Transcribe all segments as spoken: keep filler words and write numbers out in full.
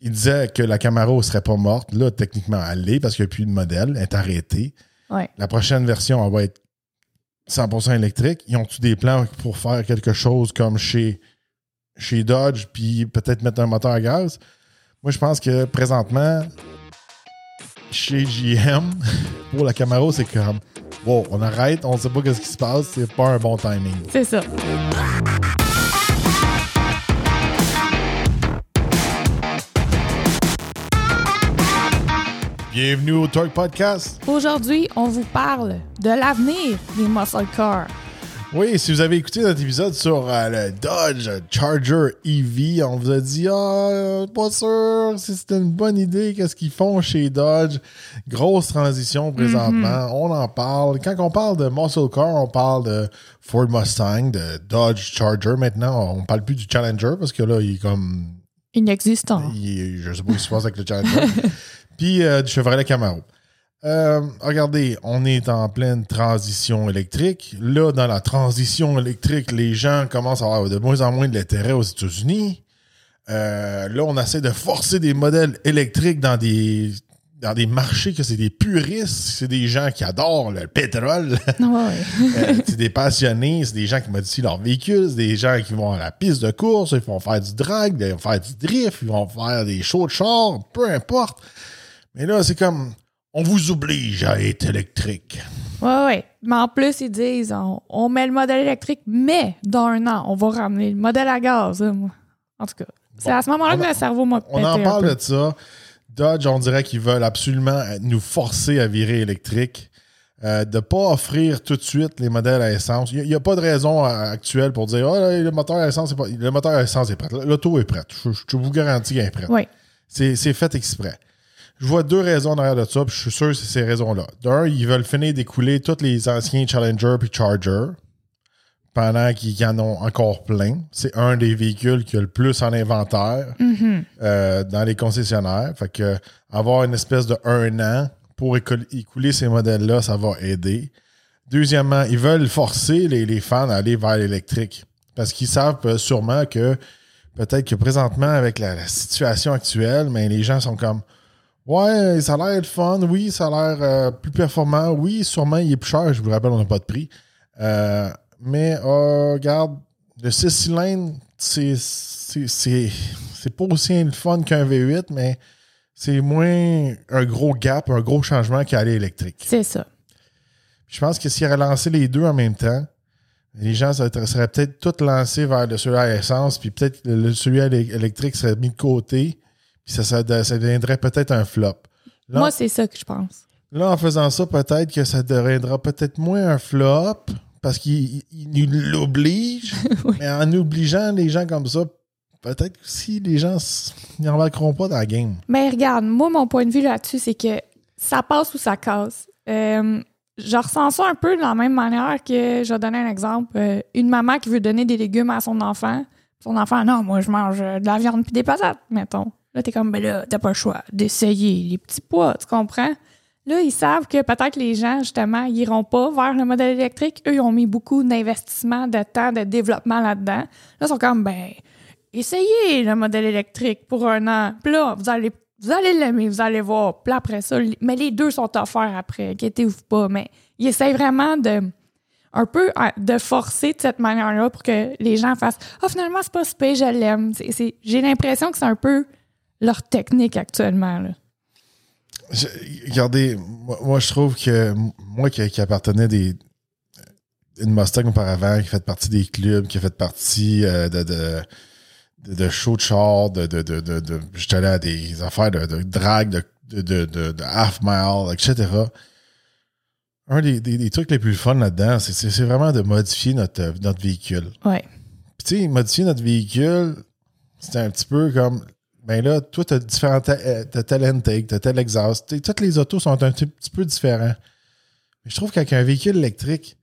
il disait que la Camaro serait pas morte. Là, techniquement, elle l'est parce qu'il n'y a plus de modèle. Elle est arrêtée. Ouais. La prochaine version, elle va être cent pour cent électrique. Ils ont-tu des plans pour faire quelque chose comme chez, chez Dodge puis peut-être mettre un moteur à gaz? Moi, je pense que présentement, chez G M, pour la Camaro, c'est comme wow, on arrête, on ne sait pas ce qui se passe, c'est pas un bon timing. C'est ça. Bienvenue au Torque Podcast. Aujourd'hui, on vous parle de l'avenir des muscle cars. Oui, si vous avez écouté notre épisode sur euh, le Dodge Charger E V, on vous a dit « Ah, pas sûr si c'était une bonne idée, qu'est-ce qu'ils font chez Dodge? » Grosse transition présentement, mm-hmm. On en parle. Quand on parle de muscle car, on parle de Ford Mustang, de Dodge Charger. Maintenant, on parle plus du Challenger parce que là, il est comme... Inexistant. Il, je sais pas ce qui se passe avec le Challenger. Puis euh, du Chevrolet Camaro. Euh, regardez, on est en pleine transition électrique. Là, dans la transition électrique, les gens commencent à avoir de moins en moins de l'intérêt aux États-Unis. Euh, là, on essaie de forcer des modèles électriques dans des, dans des marchés que c'est des puristes. C'est des gens qui adorent le pétrole. Ouais. euh, c'est des passionnés. C'est des gens qui modifient leurs véhicules. C'est des gens qui vont à la piste de course. Ils vont faire du drag, ils vont faire du drift, ils vont faire des shows de char, peu importe. Mais là, c'est comme... On vous oblige à être électrique. Oui, oui. Mais en plus, ils disent, on, on met le modèle électrique, mais dans un an, on va ramener le modèle à gaz. Hein, moi. En tout cas, c'est bon, à ce moment-là que le cerveau m'a pété. On en un parle peu. de ça. Dodge, on dirait qu'ils veulent absolument nous forcer à virer électrique. Euh, de ne pas offrir tout de suite les modèles à essence. Il n'y a, a pas de raison euh, actuelle pour dire « Oh, le moteur à essence, c'est pas... le moteur à essence est prêt. L'auto est prête. Je, je vous garantis qu'elle est prête. Oui. C'est, c'est fait exprès. Je vois deux raisons derrière de ça, puis je suis sûr que c'est ces raisons-là. D'un, ils veulent finir d'écouler tous les anciens Challenger puis Charger pendant qu'ils en ont encore plein. C'est un des véhicules qui a le plus en inventaire Mm-hmm. euh, dans les concessionnaires. Fait que avoir une espèce de un an pour écouler, écouler ces modèles-là, ça va aider. Deuxièmement, ils veulent forcer les, les fans à aller vers l'électrique parce qu'ils savent euh, sûrement que peut-être que présentement, avec la, la situation actuelle, mais les gens sont comme ouais, ça a l'air de fun, oui, ça a l'air euh, plus performant, oui, sûrement il est plus cher, je vous rappelle, on n'a pas de prix. Euh, mais euh, regarde, le six cylindres, c'est, c'est, c'est, c'est pas aussi le fun qu'un V huit, mais c'est moins un gros gap, un gros changement qu'aller électrique. C'est ça. Je pense que s'il aurait lancé les deux en même temps, les gens seraient peut-être tous lancés vers le celui à essence, puis peut-être le celui à électrique serait mis de côté. Puis ça, ça, ça deviendrait peut-être un flop. Là, Moi, c'est ça que je pense. Là, en faisant ça, peut-être que ça deviendra peut-être moins un flop parce qu'il il, il l'oblige. Oui. Mais en obligeant les gens comme ça, peut-être que si les gens n'embarqueront pas dans la game. Mais regarde, moi, mon point de vue là-dessus, c'est que ça passe ou ça casse. Euh, je ressens ça un peu de la même manière que, je vais donner un exemple, euh, une maman qui veut donner des légumes à son enfant. Son enfant, non, moi, je mange de la viande puis des patates, mettons. Là, t'es comme, ben là, t'as pas le choix d'essayer les petits pois, tu comprends? Là, ils savent que peut-être les gens, justement, ils iront pas vers le modèle électrique. Eux, ils ont mis beaucoup d'investissement, de temps, de développement là-dedans. Là, ils sont comme, ben, essayez le modèle électrique pour un an. Puis là, vous allez, vous allez l'aimer, vous allez voir. Puis après ça, mais les deux sont offerts après, inquiétez-vous pas. Mais ils essayent vraiment de... un peu de forcer de cette manière-là pour que les gens fassent « Ah, oh, finalement, c'est pas si pire, je l'aime. » J'ai l'impression que c'est un peu leur technique actuellement. Là. Je, regardez, moi, moi, je trouve que moi qui, qui appartenais des une Mustang auparavant, qui a fait partie des clubs, qui a fait partie euh, de, de, de, de show de char, de, de, de, de, de j'étais allé à des affaires de, de drag, de, de, de, de, de half mile, et cetera. Un des, des, des trucs les plus fun là-dedans, c'est, c'est, c'est vraiment de modifier notre, notre véhicule. Ouais. Puis tu sais, modifier notre véhicule, c'est un petit peu comme ben là, toi, tu as différents ta- t'as tel intake, tu as tel exhaust. T'sais, toutes les autos sont un petit, petit peu différents. Mais je trouve qu'avec un véhicule électrique,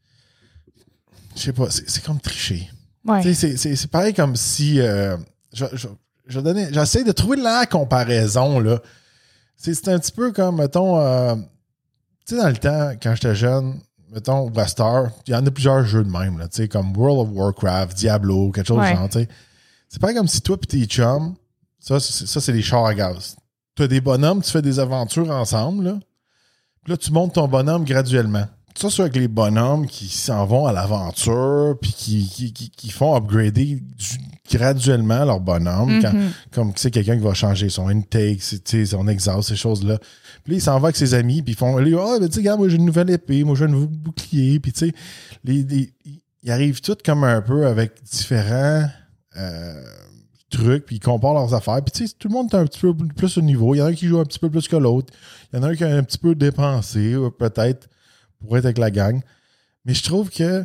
je sais pas, c'est, c'est comme tricher. Ouais. C'est, c'est, c'est pareil comme si euh, je, je, je donnais, j'essaie de trouver la comparaison, là. C'est, c'est un petit peu comme, mettons, euh, tu sais, dans le temps, quand j'étais jeune, mettons, Westar, il y en a plusieurs jeux de même, là, tu sais, comme World of Warcraft, Diablo, quelque chose ouais. de genre, tu sais. C'est pas comme si toi et tes chums, Ça, c'est, ça, c'est les chars à gaz. Tu as des bonhommes, tu fais des aventures ensemble, là. Puis là, tu montes ton bonhomme graduellement. Ça, c'est avec les bonhommes qui s'en vont à l'aventure puis qui, qui, qui, qui font upgrader du, graduellement leur bonhomme. Mm-hmm. Quand, comme tu sais, quelqu'un qui va changer son intake, son exhaust, ces choses-là. Puis là, il s'en va avec ses amis puis ils font « Ah, oh, ben, tu sais, regarde, moi, j'ai une nouvelle épée, moi, j'ai un nouveau bouclier. » Puis tu sais, les, les, ils arrivent tous comme un peu avec différents euh, trucs puis ils comparent leurs affaires. Puis tu sais, tout le monde est un petit peu plus au niveau. Il y en a un qui joue un petit peu plus que l'autre. Il y en a un qui a un petit peu dépensé, peut-être, pour être avec la gang. Mais je trouve que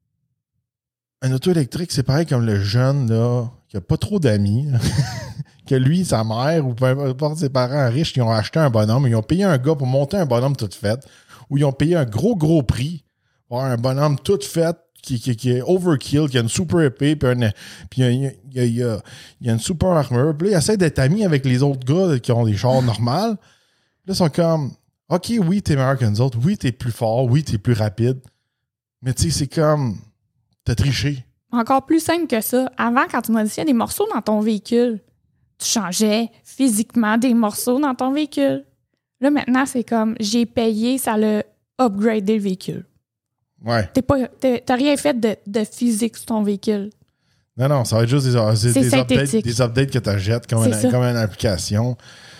un auto électrique, c'est pareil comme le jeune là, qui n'a pas trop d'amis, que lui, sa mère ou peu importe ses parents riches, ils ont acheté un bonhomme, ils ont payé un gars pour monter un bonhomme tout fait, ou ils ont payé un gros, gros prix pour avoir un bonhomme tout fait qui, qui, qui est overkill, qui a une super épée, puis, un, puis il, y a, il, y a, il, y a, il y a une super armure. Puis là, il essaie d'être ami avec les autres gars qui ont des chars normales. Là, ils sont comme... OK, oui, t'es meilleur que nous autres. Oui, t'es plus fort. Oui, t'es plus rapide. Mais tu sais, c'est comme... T'as triché. Encore plus simple que ça. Avant, quand tu modifiais des morceaux dans ton véhicule, tu changeais physiquement des morceaux dans ton véhicule. Là, maintenant, c'est comme, j'ai payé, ça l'a upgradé le véhicule. Ouais. T'es pas, t'es, t'as rien fait de, de physique sur ton véhicule. Non, non, ça va être juste des, des, C'est des, updates, synthétique. des updates que t'achètes comme, une, comme une application.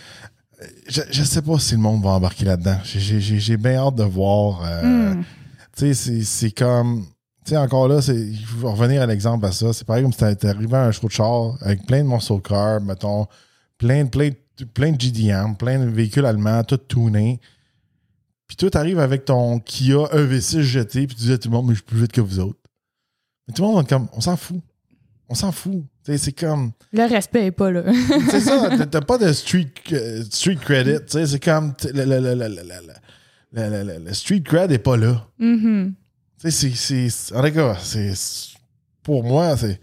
Je, je sais pas si le monde va embarquer là-dedans. J'ai, j'ai, j'ai bien hâte de voir. Euh, mm. Tu sais, c'est, c'est comme... Tu sais, encore là, c'est, je vais revenir à l'exemple à ça. C'est pareil comme si t'es arrivé à un show de char avec plein de muscle cars, mettons, plein, plein, plein de G D M, plein de véhicules allemands, tout tunés. Puis toi, t'arrives avec ton Kia E V six G T, puis tu dis à tout le monde, mais je suis plus vite que vous autres. Mais tout le monde est comme, on s'en fout. On s'en fout. T'sais, c'est comme... Le respect est pas là. C'est ça, t'as, t'as pas de street, uh, street credit. T'sais, c'est comme... Le, le, le, le, le, le, le, le street cred est pas là. Mm-hmm. C'est, c'est, c'est, en tout cas, c'est, pour moi, c'est...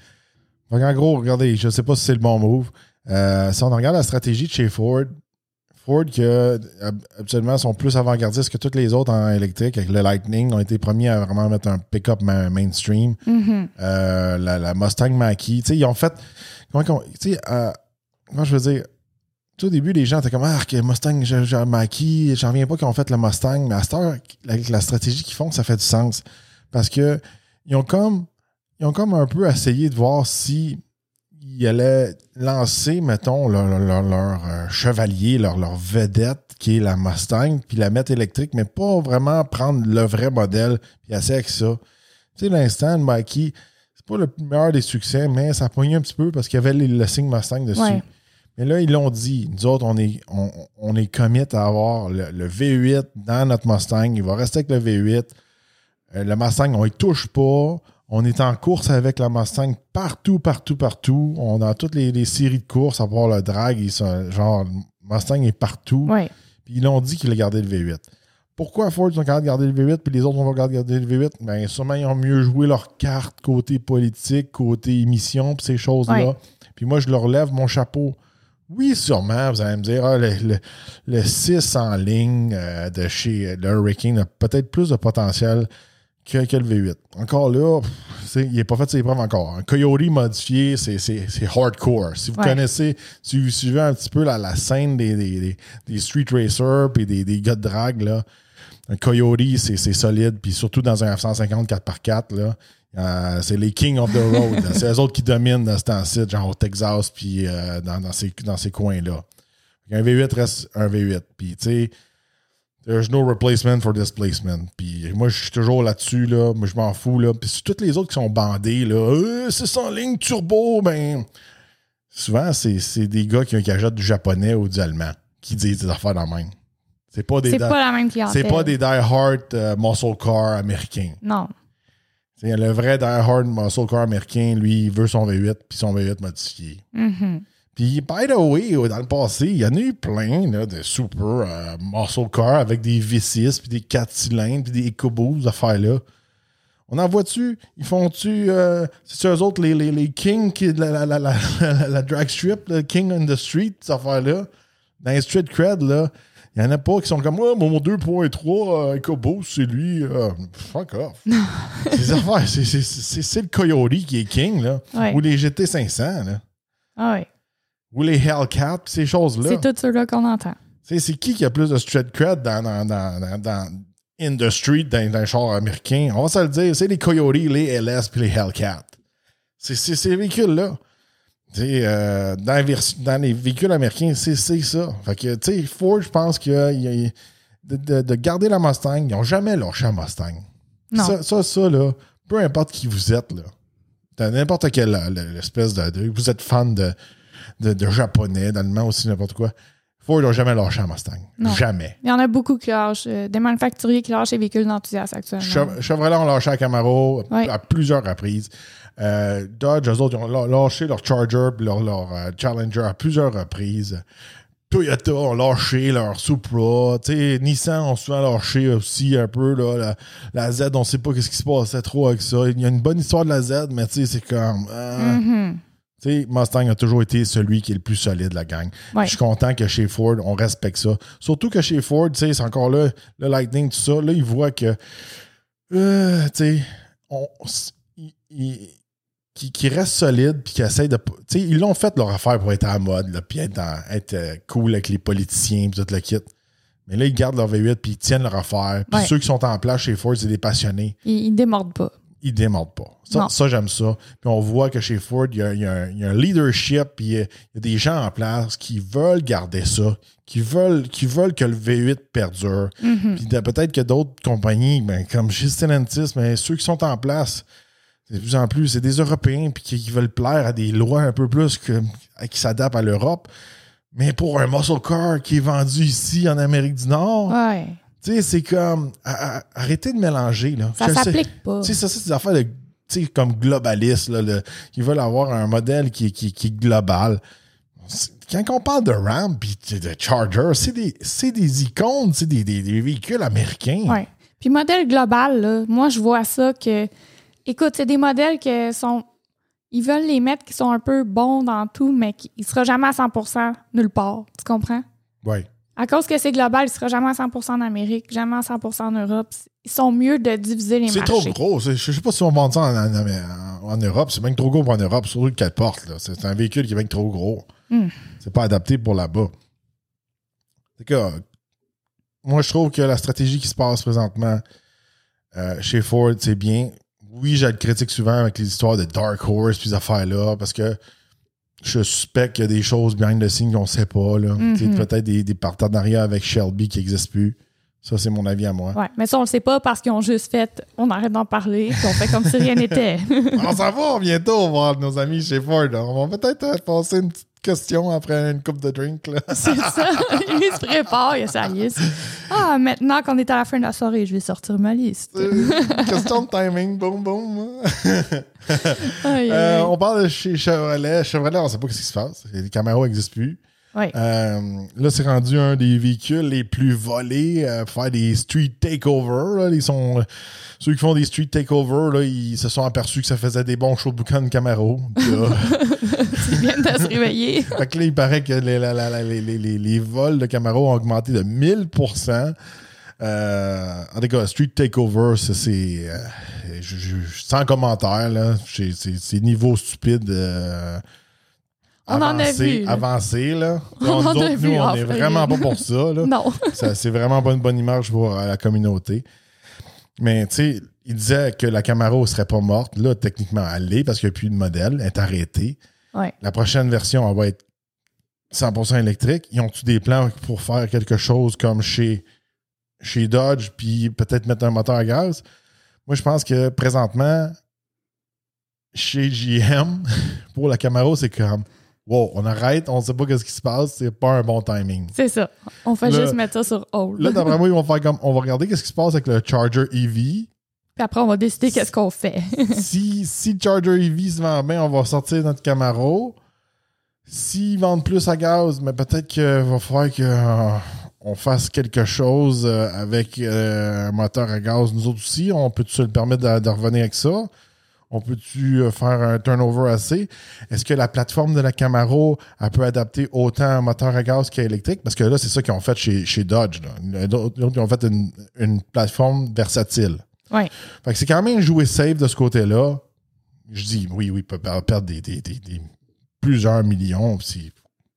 En gros, regardez, je sais pas si c'est le bon move. Euh, si on regarde la stratégie de chez Ford, Ford, qui habituellement sont plus avant-gardistes que toutes les autres en électrique, avec le Lightning, ont été premiers à vraiment mettre un pick-up ma- mainstream. Mm-hmm. Euh, la, la Mustang Mach-E. Tu sais, ils ont fait... Comment, tu sais, euh, comment je veux dire... Tout au début, les gens étaient comme « Ah, que Mustang, j'ai, j'ai Mach-E, j'en reviens pas qu'ils ont fait le Mustang. » Mais à cette heure, avec la stratégie qu'ils font, ça fait du sens. Parce que ils ont comme... Ils ont comme un peu essayé de voir si ils allaient lancer, mettons, leur, leur, leur euh, chevalier, leur, leur vedette, qui est la Mustang, puis la mettre électrique, mais pas vraiment prendre le vrai modèle, puis essayer avec ça. Tu sais, l'instant, le Mach-E, c'est pas le meilleur des succès, mais ça a pogné un petit peu parce qu'il y avait le, le signe Mustang dessus. Ouais. Mais là, ils l'ont dit. Nous autres, on est, on, on est commit à avoir le, le V huit dans notre Mustang. Il va rester avec le V huit. Euh, le Mustang, on ne touche pas. On est en course avec la Mustang partout, partout, partout. On a toutes les, les séries de courses, à part le drag. Ils sont, genre, Mustang est partout. Ouais. Puis ils l'ont dit qu'ils ont gardé le V huit. Pourquoi Ford ils ont gardé le V huit puis les autres vont garder le V huit? Bien, sûrement, ils ont mieux joué leur carte côté politique, côté émission, puis ces choses-là. Ouais. Puis moi, je leur lève mon chapeau. Oui, sûrement, vous allez me dire, ah, le, le, le six en ligne euh, de chez le Hurricane a peut-être plus de potentiel que, que le V huit. Encore là, pff, il n'est pas fait ses preuves encore. Un Coyote modifié, c'est, c'est, c'est hardcore. Si vous ouais. connaissez, si vous suivez un petit peu la, la scène des, des, des, des street racers et des, des gars de drague, là, un Coyote, c'est, c'est solide. Puis surtout dans un F cent cinquante quatre par quatre, là, euh, c'est les King of the Road. C'est eux autres qui dominent dans ce temps-ci, genre au Texas puis euh, dans, dans, ces, dans ces coins-là. Un V huit reste un V huit. Puis, tu sais, there's no replacement for displacement. Puis moi, je suis toujours là-dessus, là. Moi, je m'en fous, là. Puis c'est toutes les autres qui sont bandés, là. Euh, c'est sans ligne turbo, ben... Souvent, c'est, c'est des gars qui, qui achètent du japonais ou du allemand qui disent des affaires dans la même. C'est pas des... C'est di- pas la même clientèle. C'est pas des die-hard uh, muscle car américains. Non. C'est le vrai die-hard muscle car américain, lui, il veut son V huit puis son V huit modifié. Mm-hmm. Puis, by the way, dans le passé, il y en a eu plein là, de super uh, muscle cars avec des V six, puis des quatre cylindres, puis des EcoBoost, ces affaires-là. On en voit-tu? Ils font-tu... Euh, c'est-tu eux autres, les, les, les kings, qui, la, la, la, la, la, la drag strip, le king on the street, ces affaires-là? Dans les street cred, là, il n'y en a pas qui sont comme oh, « mon deux point trois euh, EcoBoost, c'est lui. Euh, » Fuck off. Ces affaires, c'est, c'est, c'est, c'est le Coyote qui est king, là. Ouais. Ou les G T cinq cents, là. Ah oui. ou les Hellcat, pis ces choses-là. C'est tous ceux-là qu'on entend. T'sais, c'est qui qui a plus de street cred dans, dans, dans, dans, dans in the street, dans, dans les chars américains? On va se le dire, c'est les Coyote, les L S puis les Hellcat. C'est, c'est ces véhicules-là. Euh, dans, les, dans les véhicules américains, c'est, c'est ça. Fait que, tu sais, Ford, je pense que y a, de, de, de garder la Mustang, ils n'ont jamais lâché la Mustang. Non. Ça, ça, ça, là, peu importe qui vous êtes, là, dans n'importe quelle espèce de, de. Vous êtes fan de, de, de japonais, d'allemand aussi, n'importe quoi. Ford n'a jamais lâché la Mustang. Non. Jamais. Il y en a beaucoup qui lâchent, euh, des manufacturiers qui lâchent les véhicules d'enthousiasme actuellement. Chev- Chevrolet ont lâché la Camaro oui. à plusieurs reprises. Euh, Dodge, eux autres, ils ont lâché leur Charger et leur, leur uh, Challenger à plusieurs reprises. Toyota ont lâché leur Supra. T'sais, Nissan ont souvent lâché aussi un peu. Là, la, la Z, on ne sait pas ce qui se passait trop avec ça. Il y a une bonne histoire de la Z, mais c'est comme... Euh, mm-hmm. T'sais, Mustang a toujours été celui qui est le plus solide de la gang. Ouais. Je suis content que chez Ford, on respecte ça. Surtout que chez Ford, c'est encore là, le Lightning, tout ça. Là, ils voient que... Euh, t'sais, on... Ils, Qui, qui restent solides puis qui essayent de. Tu sais, ils l'ont fait leur affaire pour être à la mode, là, puis être, dans, être euh, cool avec les politiciens, puis tout le kit. Mais là, ils gardent leur V huit puis ils tiennent leur affaire. Puis ouais. ceux qui sont en place chez Ford, c'est des passionnés. Ils, ils démordent pas. Ils démordent pas. Ça, ça, j'aime ça. Puis on voit que chez Ford, il y a, il y a, un, il y a un leadership, puis il y, a, il y a des gens en place qui veulent garder ça, qui veulent, qui veulent que le V huit perdure. Mm-hmm. Puis peut-être que d'autres compagnies, ben, comme chez Stellantis, mais ceux qui sont en place. De plus en plus, c'est des Européens puis qui, qui veulent plaire à des lois un peu plus que, qui s'adaptent à l'Europe. Mais pour un muscle car qui est vendu ici en Amérique du Nord, ouais. tu sais, c'est comme à, à, arrêtez de mélanger. Là. Ça Je s'applique sais, pas. Tu sais, ça, c'est des affaires de, comme globalistes. Là, le, ils veulent avoir un modèle qui, qui, qui est global. Quand on parle de Ram et de Charger, c'est des, c'est des icônes, c'est des, des, des véhicules américains. Oui. Puis modèle global, là, moi, je vois ça que... Écoute, c'est des modèles qui sont... Ils veulent les mettre qui sont un peu bons dans tout, mais qui, ils ne seront jamais à cent pour cent nulle part. Tu comprends? Oui. À cause que c'est global, ils ne seront jamais à cent pour cent en Amérique, jamais à cent pour cent en Europe. Ils sont mieux de diviser les c'est marchés. C'est trop gros. Je ne sais pas si on vend ça en, en, en, en Europe. C'est même trop gros pour en Europe, surtout le quatre portes. Là. C'est un véhicule qui est même trop gros. Mm. C'est pas adapté pour là-bas. C'est que... Moi, je trouve que la stratégie qui se passe présentement euh, chez Ford, c'est bien... Oui, je le critique souvent avec les histoires de Dark Horse et ces affaires-là, parce que je suspecte qu'il y a des choses behind the scenes qu'on ne sait pas. Là. Mm-hmm. Peut-être des, des partenariats avec Shelby qui n'existent plus. Ça, c'est mon avis à moi. Oui, mais ça, on ne le sait pas parce qu'ils ont juste fait « on arrête d'en parler » puis on fait comme si rien n'était. On s'en va bientôt voir nos amis chez Ford. Là. On va peut-être passer une petite question après une coupe de drink. Là. C'est ça. Il se prépare, il a sa liste. Ah, maintenant qu'on est à la fin de la soirée, je vais sortir ma liste. C'est question de timing. Boum, boum. aïe, euh, aïe. On parle de chez Chevrolet. Chevrolet, on ne sait pas ce qui se passe. Les caméras n'existent plus. Oui. Euh, là, c'est rendu un des véhicules les plus volés euh, pour faire des street takeovers. Là. Ils sont, euh, ceux qui font des street takeovers, là, ils se sont aperçus que ça faisait des bons shows de boucan de Camaro. C'est bien de se réveiller. Fait que là, il paraît que les, la, la, la, les, les, les vols de Camaro ont augmenté de mille pour cent. Euh, en tout cas, street takeover, ça, c'est... Euh, je, je, sans commentaire, là. C'est, c'est, c'est niveau stupide... Euh, On avancé, en a vu. Avancé, là. On en autres, a nous, vu, on n'est vraiment pas pour ça, là. Non. Ça, c'est vraiment pas une bonne image pour la communauté. Mais, tu sais, il disait que la Camaro serait pas morte. Là, techniquement, elle l'est parce qu'il n'y a plus de modèle. Elle est arrêtée. Ouais. La prochaine version, elle va être cent pour cent électrique. Ils ont-tu des plans pour faire quelque chose comme chez, chez Dodge, puis peut-être mettre un moteur à gaz? Moi, je pense que présentement, chez G M, pour la Camaro, c'est comme wow, on arrête, on ne sait pas ce qui se passe, c'est pas un bon timing. C'est ça. On fait là, juste mettre ça sur hold. Là, d'après moi, ils vont faire comme on va regarder ce qui se passe avec le Charger E V. Puis après, on va décider qu'est-ce qu'on fait. si, si Charger E V se vend bien, on va sortir notre Camaro. S'ils vendent plus à gaz, mais peut-être qu'il va falloir qu'on euh, fasse quelque chose euh, avec euh, un moteur à gaz. Nous autres aussi, on peut-tu se le permettre de, de revenir avec ça? On peut-tu euh, faire un turnover assez? Est-ce que la plateforme de la Camaro, elle peut adapter autant un moteur à gaz qu'à électrique? Parce que là, c'est ça qu'ils ont fait chez, chez Dodge. Là. D'autres, ils ont fait une, une plateforme versatile. Ouais. Fait que c'est quand même jouer safe de ce côté-là. Je dis, oui, oui, il peut perdre des, des, des, des plusieurs millions. Si,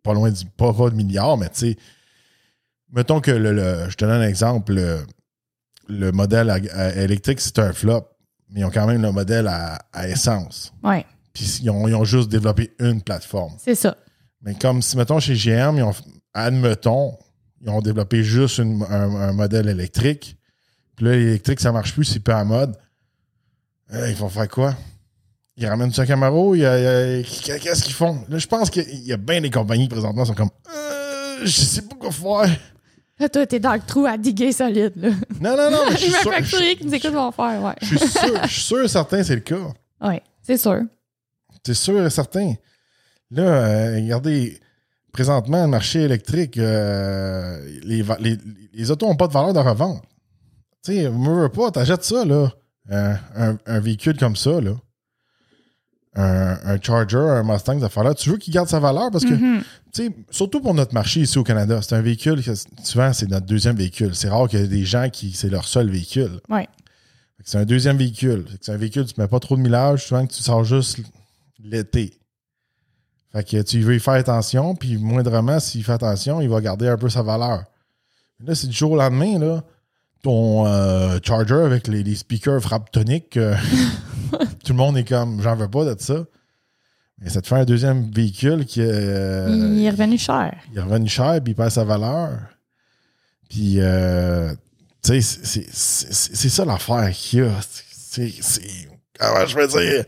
pas loin du pas, pas de milliards, mais tu sais, mettons que le, le, je te donne un exemple, le, le modèle à, à électrique, c'est un flop, mais ils ont quand même le modèle à, à essence. Ouais. Puis ils ont, ils ont juste développé une plateforme. C'est ça. Mais comme si, mettons, chez G M, ils ont, admettons, ils ont développé juste une, un, un modèle électrique. Puis là, l'électrique, ça marche plus, c'est pas à mode. Euh, ils vont faire quoi? Ils ramènent ça à Camaro? Il y a, il y a, qu'est-ce qu'ils font? Là, je pense qu'il y a bien des compagnies présentement qui sont comme euh, je sais pas quoi faire. Là, toi, t'es dans le trou à diguer solide, là. Non, non, non. Les manufacturiers qui nous écoutent vont faire, ouais. Je suis sûr, je suis sûr et certain que c'est le cas. Oui, c'est sûr. C'est sûr et certain. Là, euh, regardez, présentement, le marché électrique, euh, les, les, les autos n'ont pas de valeur de revente. Tu sais, ne veux pas, t'achètes ça, là, un, un, un véhicule comme ça, là, un, un Charger, un Mustang, ça fait là, tu veux qu'il garde sa valeur parce que, mm-hmm. tu sais, surtout pour notre marché ici au Canada, c'est un véhicule que souvent, c'est notre deuxième véhicule. C'est rare qu'il y ait des gens qui, c'est leur seul véhicule. Oui. C'est un deuxième véhicule. C'est un véhicule, tu ne mets pas trop de millage, souvent que tu sors juste l'été. Fait que tu veux y faire attention, puis moindrement, s'il fait attention, il va garder un peu sa valeur. Là, c'est du jour au lendemain, là, ton euh, Charger avec les, les speakers frappe tonique, euh, tout le monde est comme, j'en veux pas de ça. Mais ça te fait un deuxième véhicule qui euh, il est revenu cher. Il est revenu cher, puis il perd sa valeur. Puis, euh, tu sais, c'est, c'est, c'est, c'est ça l'affaire qu'il y a. C'est, c'est, comment je veux dire?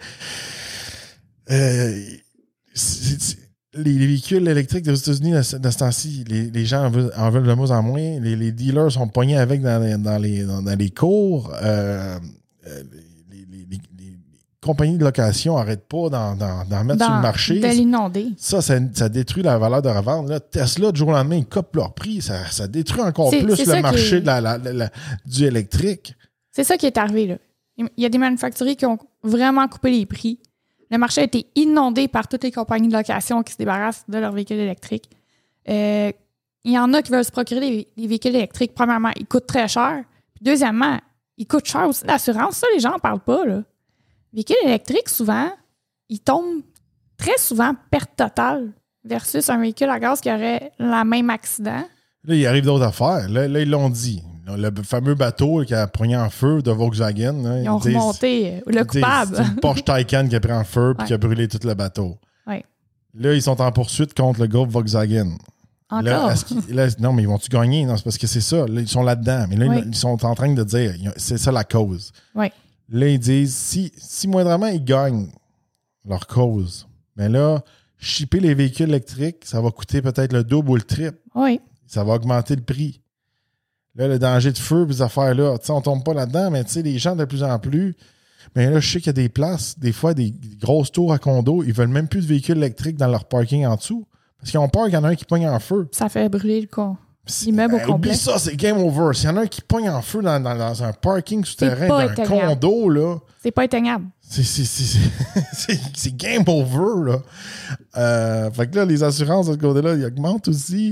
Euh, c'est, c'est, les, les véhicules électriques des États-Unis, de ce temps-ci, les, les gens en veulent, en veulent de moins en moins. Les, les dealers sont pognés avec dans les, dans les, dans, dans les cours. Euh, les, les, les, les compagnies de location n'arrêtent pas d'en, d'en, d'en mettre dans, sur le marché. De l'inonder. Ça, ça, ça détruit la valeur de revente. Là, Tesla, du jour au lendemain, ils copent leur prix. Ça, ça détruit encore c'est, plus c'est le marché est... de la, la, la, la, du électrique. C'est ça qui est arrivé, là. Il y a des manufacturiers qui ont vraiment coupé les prix. Le marché a été inondé par toutes les compagnies de location qui se débarrassent de leurs véhicules électriques. Euh, il y en a qui veulent se procurer des, des véhicules électriques. Premièrement, ils coûtent très cher. Puis deuxièmement, ils coûtent cher aussi l'assurance. Ça, les gens n'en parlent pas, là. Les véhicules électriques, souvent, ils tombent très souvent perte totale versus un véhicule à gaz qui aurait le même accident. Là, il arrive d'autres affaires. Là, là ils l'ont dit. Le fameux bateau qui a pris en feu de Volkswagen. Là, ils, ils ont disent, remonté le coupable. C'est une Porsche Taycan qui a pris en feu et ouais. qui a brûlé tout le bateau. Ouais. Là, ils sont en poursuite contre le groupe Volkswagen. Encore? Là, là, non, mais ils vont-tu gagner? Non, c'est parce que c'est ça. Là, ils sont là-dedans. Mais là, oui. ils sont en train de dire c'est ça la cause. Oui. Là, ils disent si, si moindrement ils gagnent leur cause, mais là, shipper les véhicules électriques, ça va coûter peut-être le double ou le triple. Oui. Ça va augmenter le prix. Là, le danger de feu, ces affaires-là, tu sais, on tombe pas là-dedans, mais tu sais, les gens de plus en plus, mais là, je sais qu'il y a des places, des fois, des grosses tours à condos, ils veulent même plus de véhicules électriques dans leur parking en dessous, parce qu'ils ont peur qu'il y en a un qui pogne en feu. Ça fait brûler le con. L'immeuble ben, au complet. Oublie ça, c'est game over. S'il y en a un qui pogne en feu dans, dans, dans un parking souterrain d'un éteignable. condo, là... C'est pas éteignable. C'est, c'est, c'est, c'est, c'est game over, là. Euh, fait que là, les assurances de ce côté-là, ils augmentent aussi.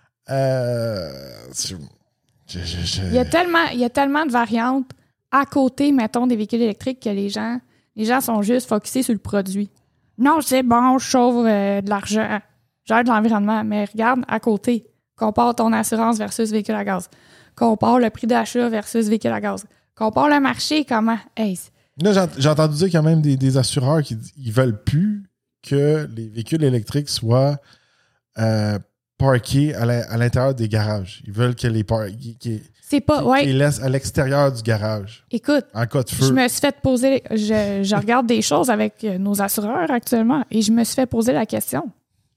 Euh, je, je, je... Il, y a tellement, il y a tellement de variantes à côté, mettons, des véhicules électriques que les gens, les gens sont juste focusés sur le produit. Non, c'est bon, je sauve euh, de l'argent, j'aide l'environnement, mais regarde à côté. Compare ton assurance versus véhicule à gaz. Compare le prix d'achat versus véhicule à gaz. Compare le marché, comment... Hey, là, j'ai, j'ai entendu dire qu'il y a même des, des assureurs qui ils veulent plus que les véhicules électriques soient euh, parkés à, la, à l'intérieur des garages. Ils veulent que les par- qu'ils, c'est pas, qu'ils, ouais. qu'ils laissent à l'extérieur du garage. Écoute, en cas de feu. Je me suis fait poser... Je, je regarde des choses avec nos assureurs actuellement et je me suis fait poser la question.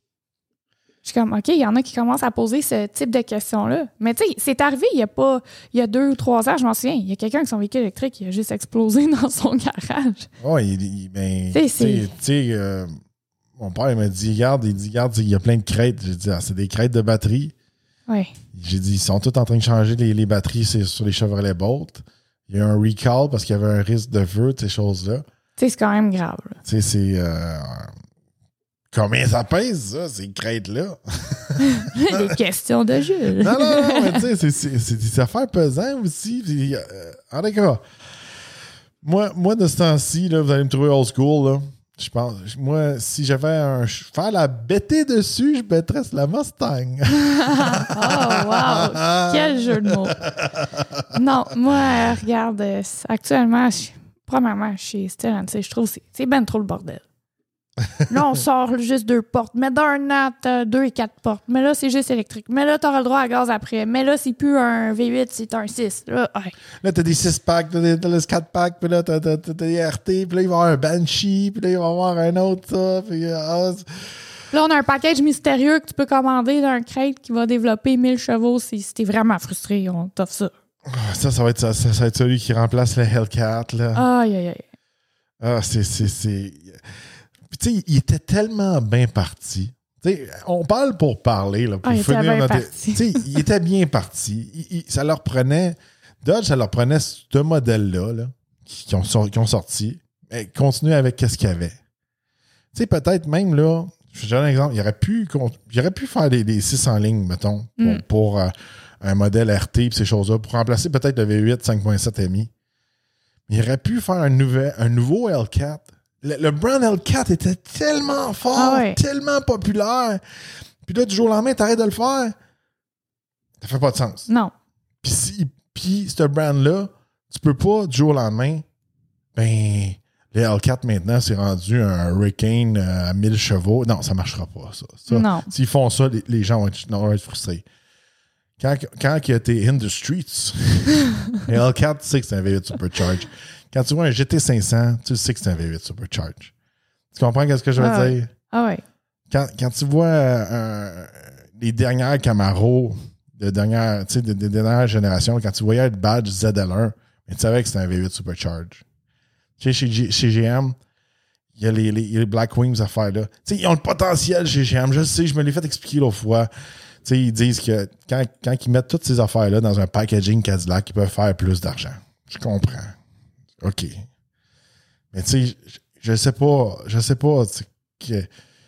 Je suis comme, OK, il y en a qui commencent à poser ce type de questions-là. Mais tu sais, c'est arrivé il y a pas, il y a deux ou trois ans, je m'en souviens, il y a quelqu'un avec son véhicule électrique qui a juste explosé dans son garage. Oui, il, ben, tu sais, euh, mon père il m'a dit, regarde, il dit, regarde, il y a plein de crêtes. J'ai dit, ah, c'est des crêtes de batterie. Oui. J'ai dit, ils sont tous en train de changer les, les batteries sur les Chevrolet Bolt. Il y a un recall parce qu'il y avait un risque de feu, ces choses-là. Tu sais, c'est quand même grave. Tu sais, c'est... Euh, combien ça pèse, ça, ces crêtes-là? Des questions de Jules. non, non, non, mais tu sais, c'est, c'est, c'est des affaires pesantes aussi. Puis, euh, en tout cas, moi, moi, de ce temps-ci, là, vous allez me trouver old school, là. Je pense, moi, si j'avais un cheval à bêter dessus, je mettrais sur la Mustang. Oh, wow! Quel jeu de mots! Non, moi, euh, regarde, euh, actuellement, je, premièrement, chez Stellantis, je trouve que c'est, c'est ben trop le bordel. Là, on sort juste deux portes. Mais d'un an, t'as deux et quatre portes. Mais là, c'est juste électrique. Mais là, t'auras le droit à gaz après. Mais là, c'est plus un V huit, c'est un six. Là, ouais. Là t'as des six packs, t'as, t'as le quatre packs, puis là, t'as, t'as, t'as des R T, puis là, il va y avoir un Banshee, puis là, il va y avoir un autre, ça. Puis, ah, là, on a un package mystérieux que tu peux commander d'un crate qui va développer mille chevaux. Si, si t'es vraiment frustré, on t'offre ça. Ça, ça va être ça, ça, ça va être celui qui remplace le Hellcat, là. Aïe, aïe, aïe. Ah, c'est, c'est, c'est... Puis, tu sais, il était tellement bien parti. Tu sais, on parle pour parler, là, pour ah, il finir était bien notre... parti. Tu sais, il était bien parti. Il, il, ça leur prenait... Dodge, ça leur prenait ce modèle-là, là, qui, qui, ont, qui ont sorti, et continuer avec qu'est-ce qu'il y avait. Tu sais, peut-être même, là, je vais donne un exemple, il aurait pu, il aurait pu faire des, des six en ligne, mettons, pour, mm. pour euh, un modèle R T et ces choses-là, pour remplacer peut-être le V huit cinq point sept M I. Mais il aurait pu faire un, nouvel, un nouveau Hellcat. Le, le brand Hellcat était tellement fort, ah ouais. tellement populaire. Puis là, du jour au lendemain, t'arrêtes de le faire. Ça fait pas de sens. Non. Puis, si, puis ce brand-là, tu peux pas, du jour au lendemain, ben, le Hellcat maintenant, c'est rendu un Hurricane à mille chevaux. Non, ça marchera pas, ça. ça non. S'ils font ça, les, les gens vont être, vont être frustrés. Quand, quand il a été in the streets, le Hellcat, tu sais que c'est un V huit Supercharge. Quand tu vois un G T cinq cents, tu sais que c'est un V huit Supercharge. Tu comprends ce que je veux ah dire? Ouais. Ah ouais. Quand, quand tu vois euh, les dernières Camaro de dernière, de, de, de dernière génération, quand tu voyais le badge Z L un, mais tu savais que c'était un V huit Supercharge. Tu sais, chez, G, chez G M, il y a les, les, les Black Wings à faire là. Tu sais, ils ont le potentiel chez G M. Je sais, je me l'ai fait expliquer l'autre fois. Tu sais, ils disent que quand, quand ils mettent toutes ces affaires-là dans un packaging Cadillac, ils peuvent faire plus d'argent. Je comprends. OK. Mais tu sais, je, je sais pas, je sais pas que...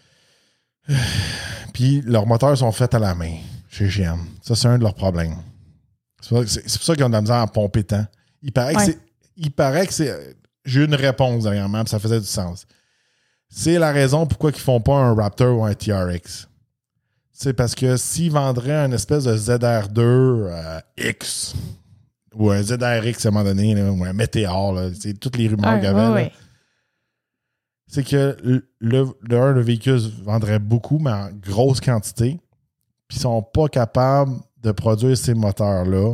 Puis leurs moteurs sont faits à la main chez G M. Ça, c'est un de leurs problèmes. C'est pour, c'est, c'est pour ça qu'ils ont de la misère à pomper tant. Il paraît ouais. que c'est... Il paraît que c'est... J'ai eu une réponse dernièrement, puis ça faisait du sens. C'est la raison pourquoi ils font pas un Raptor ou un T R X. C'est parce que s'ils vendraient un espèce de Z R deux euh, X ou un Z R X à un moment donné, là, ou un Météor, là, c'est toutes les rumeurs qu'il y avait. Ouais, là, c'est que le, le, le, le véhicule vendrait beaucoup, mais en grosse quantité. Puis ils sont pas capables de produire ces moteurs-là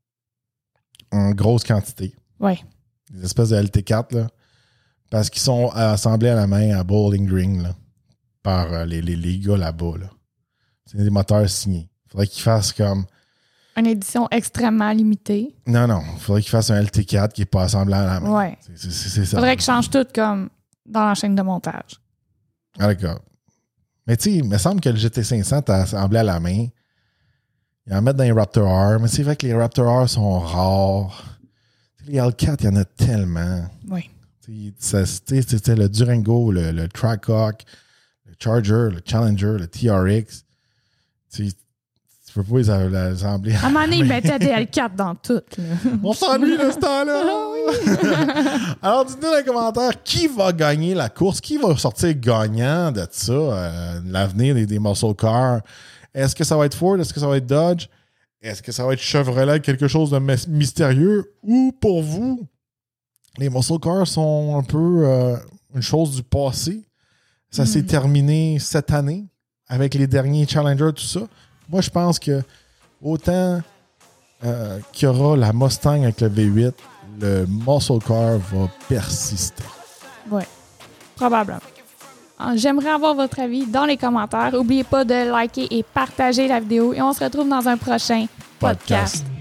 en grosse quantité. Oui. Des espèces de L T quatre, là, parce qu'ils sont assemblés à la main à Bowling Green là, par euh, les, les, les gars là-bas. Là. C'est des moteurs signés. Il faudrait qu'ils fassent comme... Une édition extrêmement limitée. Non, non. Il faudrait qu'ils fassent un L T quatre qui n'est pas assemblé à la main. Oui. C'est, c'est, c'est ça. Il faudrait qu'ils changent tout comme dans la chaîne de montage. Ah, d'accord. Mais tu sais, il me semble que le G T cinq cents est assemblé à la main. Ils en mettent dans les Raptor R, mais c'est vrai que les Raptor R sont rares. Les Hellcat, il y en a tellement. Oui. C'était le Durango, le, le Trackhawk, le Charger, le Challenger, le T R X. Tu peux pas les assembler. À un moment donné, ils mettaient des Hellcat dans tout. Là. On s'ennuie de ce temps-là. Alors, dites-nous dans les commentaires qui va gagner la course, qui va sortir gagnant de ça, euh, l'avenir des, des muscle cars. Est-ce que ça va être Ford? Est-ce que ça va être Dodge? Est-ce que ça va être Chevrolet, quelque chose de mystérieux? Ou pour vous, les muscle cars sont un peu euh, une chose du passé? Ça mm. s'est terminé cette année avec les derniers Challenger, tout ça. Moi, je pense que autant euh, qu'il y aura la Mustang avec le V huit, le muscle car va persister. Oui, probablement. J'aimerais avoir votre avis dans les commentaires. N'oubliez pas de liker et partager la vidéo et on se retrouve dans un prochain podcast. podcast.